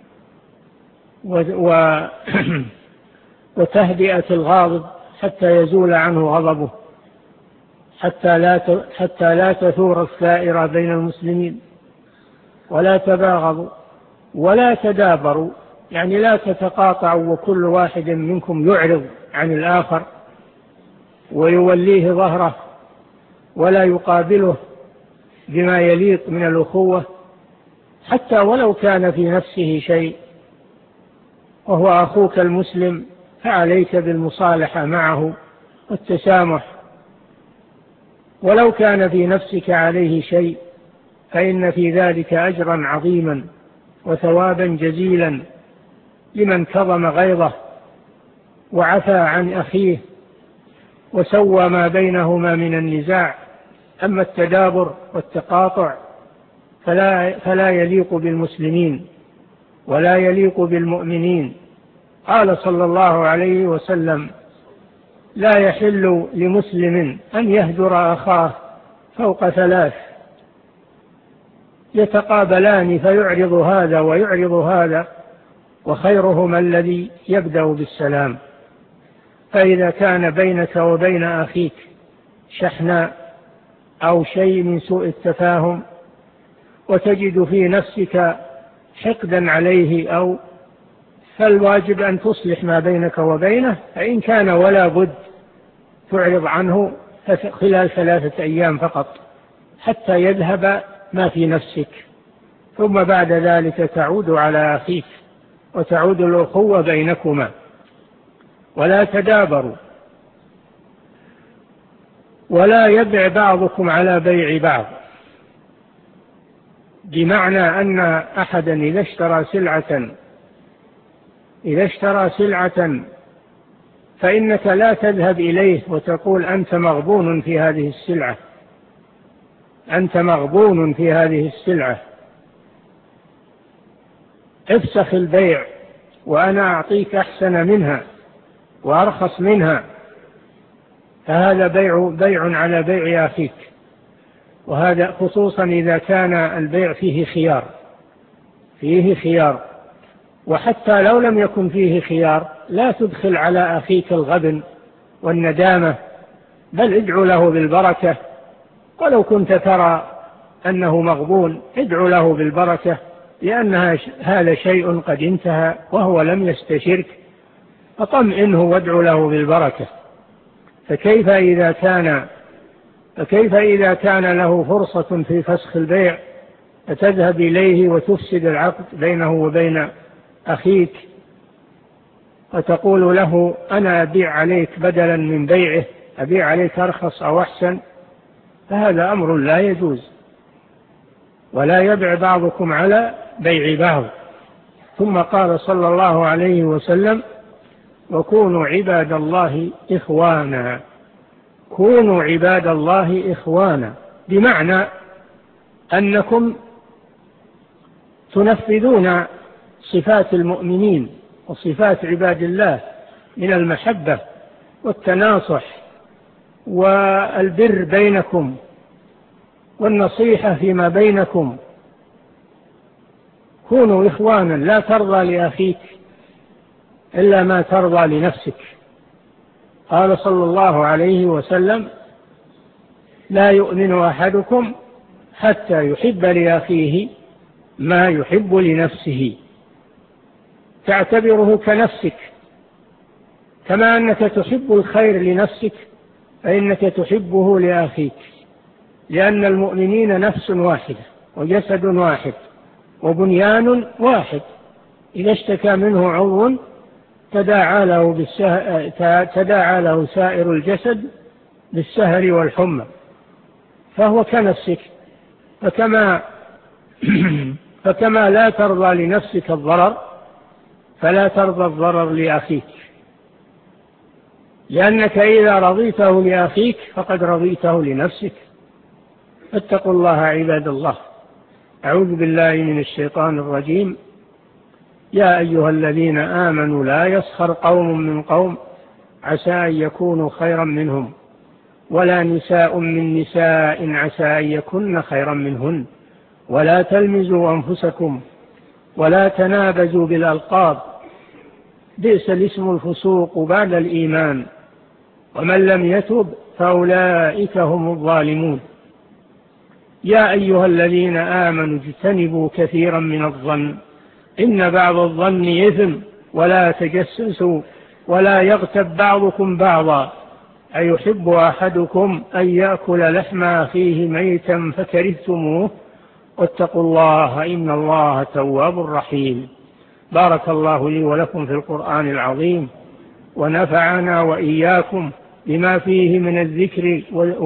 وتهدئة الغاضب حتى يزول عنه غضبه، حتى لا حتى لا تثور الثائرة بين المسلمين. ولا تباغضوا ولا تدابروا، يعني لا تتقاطعوا وكل واحد منكم يعرض عن الآخر ويوليه ظهره ولا يقابله بما يليق من الأخوة، حتى ولو كان في نفسه شيء وهو أخوك المسلم، فعليك بالمصالحة معه والتسامح. ولو كان في نفسك عليه شيء فإن في ذلك أجرا عظيما وثوابا جزيلا لمن كظم غيظه وعفى عن أخيه وسوى ما بينهما من النزاع. أما التدابر والتقاطع فلا, فلا يليق بالمسلمين ولا يليق بالمؤمنين. قال صلى الله عليه وسلم لا يحل لمسلم أن يهجر أخاه فوق ثلاث، يتقابلان فيعرض هذا ويعرض هذا، وخيرهما الذي يبدأ بالسلام. فإذا كان بينك وبين أخيك شحناء أو شيء من سوء التفاهم وتجد في نفسك حقدا عليه، أو فالواجب أن تصلح ما بينك وبينه، فإن كان ولا بد تعرض عنه خلال ثلاثة أيام فقط حتى يذهب ما في نفسك، ثم بعد ذلك تعود على أخيك وتعود الأخوة بينكما. ولا تدابروا، ولا يبع بعضكم على بيع بعض، بمعنى أن أحدا إذا اشترى سلعة إذا اشترى سلعة فإنك لا تذهب إليه وتقول أنت مغبون في هذه السلعة، أنت مغبون في هذه السلعة، افسخ البيع وأنا أعطيك أحسن منها وأرخص منها، فهذا بيع بيع على بيع أخيك. وهذا خصوصا إذا كان البيع فيه خيار فيه خيار وحتى لو لم يكن فيه خيار لا تدخل على أخيك الغبن والندامة، بل ادعو له بالبركة. ولو كنت ترى أنه مغبون ادعو له بالبركة، لأن هذا شيء قد انتهى وهو لم يستشرك، فطمئنه وادعو له بالبركة. فكيف إذا كان فكيف إذا كان له فرصة في فسخ البيع فتذهب إليه وتفسد العقد بينه وبين أخيك وتقول له أنا أبيع عليك بدلا من بيعه، أبيع عليك أرخص أو أحسن، فهذا أمر لا يجوز. ولا يبع بعضكم على بيع بعض. ثم قال صلى الله عليه وسلم وكونوا عباد الله إخوانا، كونوا عباد الله إخوانا، بمعنى أنكم تنفذون صفات المؤمنين وصفات عباد الله من المحبة والتناصح والبر بينكم والنصيحة فيما بينكم. كونوا إخوانا، لا ترضى لأخيك إلا ما ترضى لنفسك. قال صلى الله عليه وسلم لا يؤمن أحدكم حتى يحب لأخيه ما يحب لنفسه، تعتبره كنفسك، كما أنك تحب الخير لنفسك فإنك تحبه لأخيك، لأن المؤمنين نفس واحدة وجسد واحد وبنيان واحد، إذا اشتكى منه عضو تداعى له, بالسه... تداعى له سائر الجسد بالسهر والحمى، فهو كنفسك. فكما, فكما لا ترضى لنفسك الضرر فلا ترضى الضرر لأخيك، لأنك إذا رضيته لأخيك فقد رضيته لنفسك. اتقوا الله عباد الله. أعوذ بالله من الشيطان الرجيم. يا أيها الذين آمنوا لا يسخر قوم من قوم عسى أن يكونوا خيرا منهم ولا نساء من نساء عسى أن يكن خيرا منهن ولا تلمزوا أنفسكم ولا تنابزوا بالألقاب بئس الاسم الفسوق بعد الإيمان ومن لم يتب فأولئك هم الظالمون. يا أيها الذين آمنوا اجتنبوا كثيرا من الظن إن بعض الظن إثم ولا تجسسوا ولا يغتب بعضكم بعضا أيحب أحدكم أن يأكل لحم أخيه ميتا فكرهتموه واتقوا الله إن الله تواب رحيم. بارك الله لي ولكم في القرآن العظيم ونفعنا وإياكم بما فيه من الذكر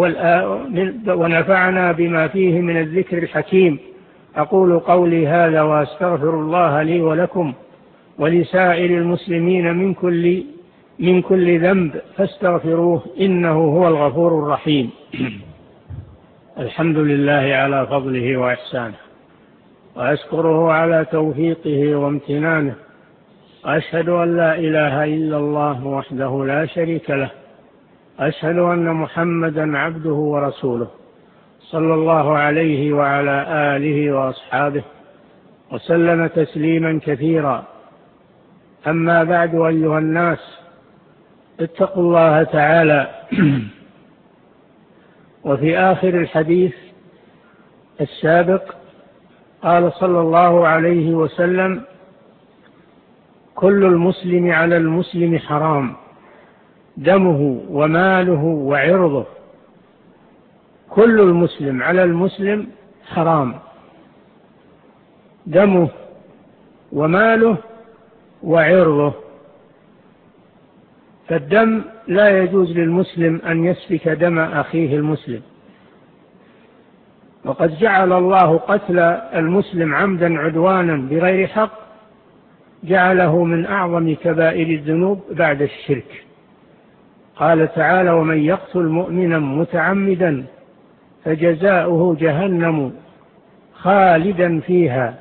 ونفعنا بما فيه من الذكر الحكيم. أقول قولي هذا وأستغفر الله لي ولكم ولسائر المسلمين من كل من كل ذنب فاستغفروه إنه هو الغفور الرحيم. الحمد لله على فضله وإحسانه وأشكره على توفيقه وامتنانه، وأشهد أن لا إله إلا الله وحده لا شريك له أشهد أن محمدا عبده ورسوله صلى الله عليه وعلى آله وأصحابه وسلم تسليما كثيرا. أما بعد، أيها الناس، اتقوا الله تعالى. وفي آخر الحديث السابق قال صلى الله عليه وسلم: كل المسلم على المسلم حرام، دمه وماله وعرضه. كل المسلم على المسلم حرام، دمه وماله وعرضه. فالدم لا يجوز للمسلم أن يسفك دم أخيه المسلم، وقد جعل الله قتل المسلم عمدا عدوانا بغير حق، جعله من أعظم كبائر الذنوب بعد الشرك. قال تعالى: ومن يقتل مؤمنا متعمدا فجزاؤه جهنم خالدا فيها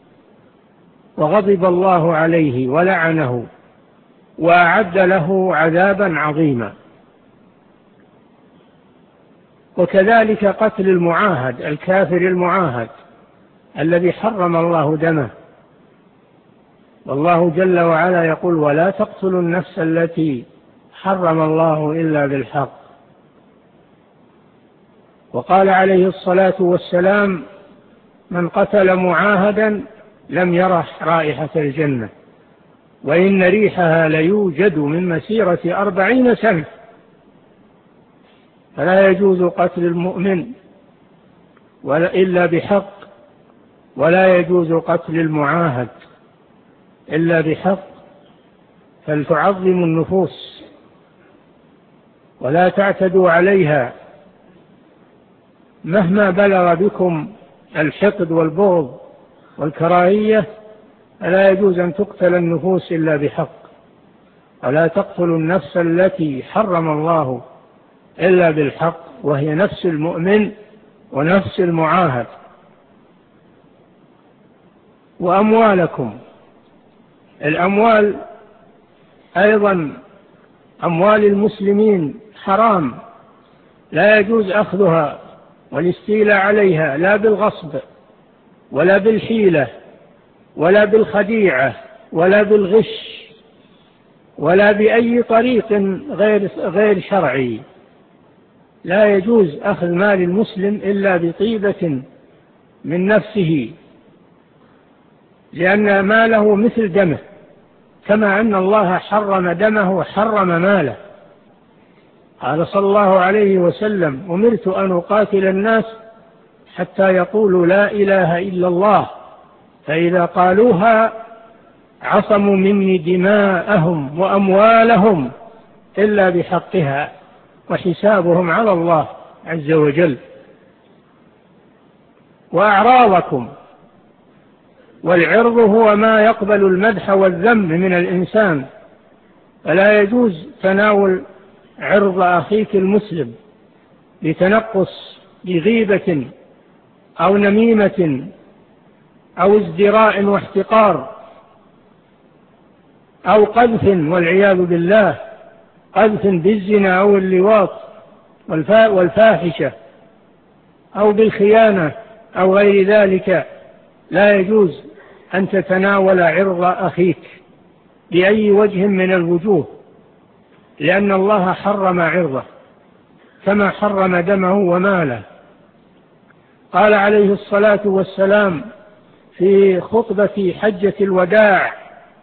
وغضب الله عليه ولعنه وأعد له عذابا عظيما. وكذلك قتل المعاهد، الكافر المعاهد الذي حرم الله دمه، والله جل وعلا يقول: ولا تقتلوا النفس التي حرم الله إلا بالحق. وقال عليه الصلاة والسلام: من قتل معاهدا لم يرح رائحة الجنة، وإن ريحها ليوجد من مسيرة أربعين سنة. فلا يجوز قتل المؤمن إلا بحق، ولا يجوز قتل المعاهد إلا بحق. فلتعظموا النفوس ولا تعتدوا عليها، مهما بلغ بكم الحقد والبغض والكراهية، فلا يجوز أن تقتل النفوس إلا بحق. ولا تقتلوا النفس التي حرم الله إلا بالحق، وهي نفس المؤمن ونفس المعاهد. وأموالكم، الأموال أيضا أموال المسلمين حرام، لا يجوز أخذها والاستيلاء عليها، لا بالغصب ولا بالحيلة ولا بالخديعة ولا بالغش ولا بأي طريق غير غير شرعي. لا يجوز أخذ مال المسلم إلا بطيبة من نفسه، لأن ماله مثل دمه، كما أن الله حرم دمه وحرم ماله. قال صلى الله عليه وسلم: أمرت أن أقاتل الناس حتى يقولوا لا إله إلا الله، فإذا قالوها عصموا مني دماءهم وأموالهم إلا بحقها، وحسابهم على الله عز وجل. وأعراضكم، والعرض هو ما يقبل المدح والذم من الإنسان، فلا يجوز تناول عرض أخيك المسلم لتنقص بغيبة أو نميمة أو ازدراء واحتقار أو قذف، والعياذ بالله، قذف بالزنا أو اللواط والفاحشة أو بالخيانة أو غير ذلك. لا يجوز أن تتناول عرض أخيك بأي وجه من الوجوه، لأن الله حرم عرضه كما حرم دمه وماله. قال عليه الصلاة والسلام في خطبة حجة الوداع: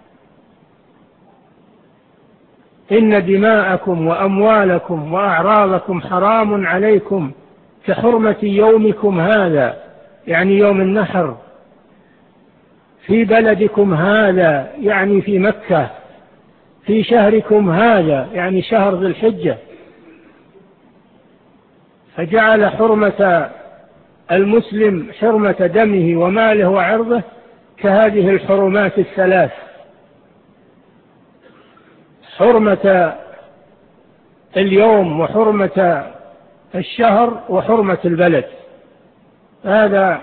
إن دماءكم وأموالكم وأعراضكم حرام عليكم كحرمة يومكم هذا، يعني يوم النحر، في بلدكم هذا، يعني في مكة، في شهركم هذا، يعني شهر ذي الحجة. فجعل حرمة المسلم حرمة دمه وماله وعرضه كهذه الحرمات الثلاث: حرمة اليوم وحرمة الشهر وحرمة البلد. هذا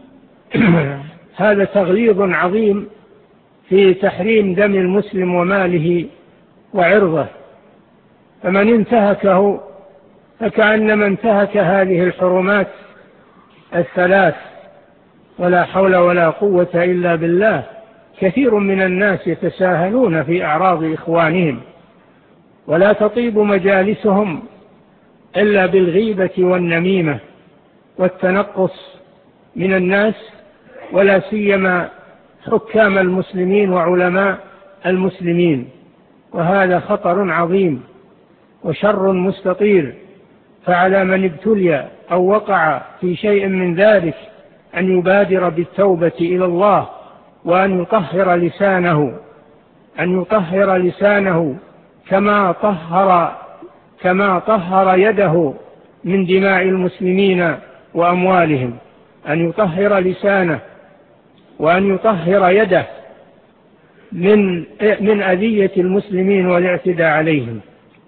هذا تغليظ عظيم في تحريم دم المسلم وماله وعرضه. فمن انتهكه فكأنما انتهك هذه الحرمات الثلاث. ولا حول ولا قوة إلا بالله. كثير من الناس يتساهلون في أعراض إخوانهم، ولا تطيب مجالسهم إلا بالغيبة والنميمة والتنقص من الناس، ولا سيما حكام المسلمين وعلماء المسلمين. وهذا خطر عظيم وشر مستطير. فعلى من ابتلي أو وقع في شيء من ذلك أن يبادر بالتوبة إلى الله، وأن يطهر لسانه أن يطهر لسانه كما طهر كما طهر يده من دماء المسلمين وأموالهم، أن يطهر لسانه وأن يطهر يده من من أذية المسلمين والاعتداء عليهم.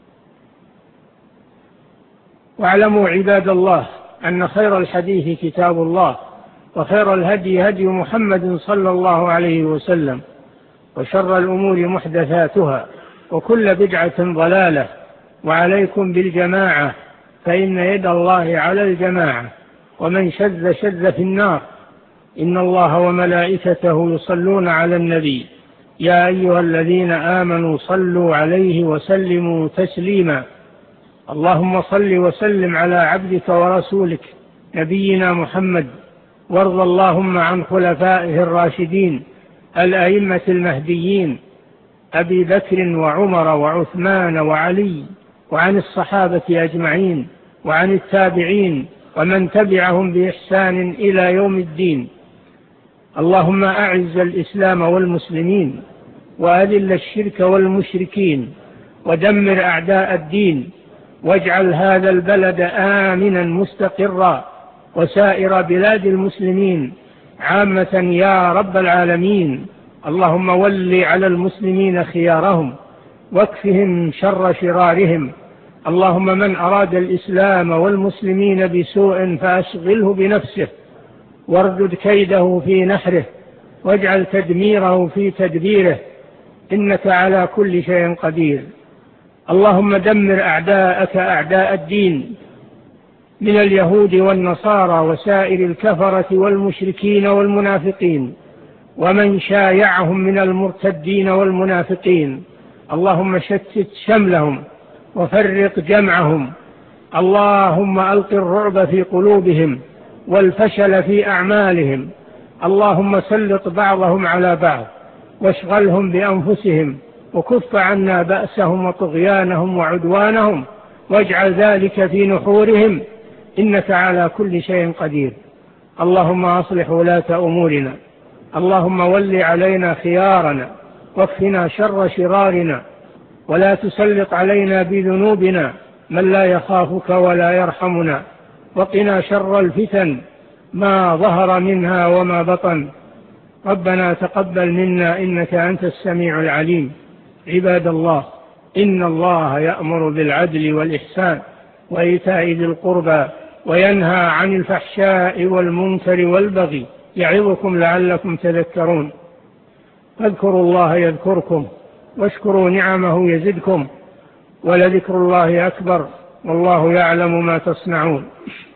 واعلموا عباد الله أن خير الحديث كتاب الله، وخير الهدي هدي محمد صلى الله عليه وسلم، وشر الأمور محدثاتها، وكل بدعة ضلالة. وعليكم بالجماعة، فإن يد الله على الجماعة، ومن شذ شذ في النار. إن الله وملائكته يصلون على النبي يا أيها الذين آمنوا صلوا عليه وسلموا تسليما. اللهم صل وسلم على عبدك ورسولك نبينا محمد، وارض اللهم عن خلفائه الراشدين الأئمة المهديين أبي بكر وعمر وعثمان وعلي، وعن الصحابة أجمعين، وعن التابعين ومن تبعهم بإحسان إلى يوم الدين. اللهم أعز الإسلام والمسلمين، وأذل الشرك والمشركين، ودمر أعداء الدين، واجعل هذا البلد آمنا مستقرا، وسائر بلاد المسلمين عامة يا رب العالمين. اللهم ول على المسلمين خيارهم، واكفهم شر شرارهم. اللهم من أراد الإسلام والمسلمين بسوء فأشغله بنفسه، واردد كيده في نحره، واجعل تدميره في تدبيره، إنك على كل شيء قدير. اللهم دمر أعداءك أعداء الدين من اليهود والنصارى وسائر الكفرة والمشركين والمنافقين، ومن شايعهم من المرتدين والمنافقين. اللهم شتت شملهم وفرق جمعهم. اللهم ألق الرعب في قلوبهم والفشل في أعمالهم. اللهم سلط بعضهم على بعض، واشغلهم بأنفسهم، وكف عنا بأسهم وطغيانهم وعدوانهم، واجعل ذلك في نحورهم، إنك على كل شيء قدير. اللهم أصلح ولاة أمورنا. اللهم ول علينا خيارنا، واكفنا شر شرارنا، ولا تسلط علينا بذنوبنا من لا يخافك ولا يرحمنا. وقنا شر الفتن ما ظهر منها وما بطن. ربنا تقبل منا إنك أنت السميع العليم. عباد الله، إن الله يأمر بالعدل والإحسان وإيتاء ذي القربى، وينهى عن الفحشاء والمنكر والبغي، يعظكم لعلكم تذكرون. فاذكروا الله يذكركم، واشكروا نعمه يزدكم، ولذكر الله أكبر، والله يعلم ما تصنعون.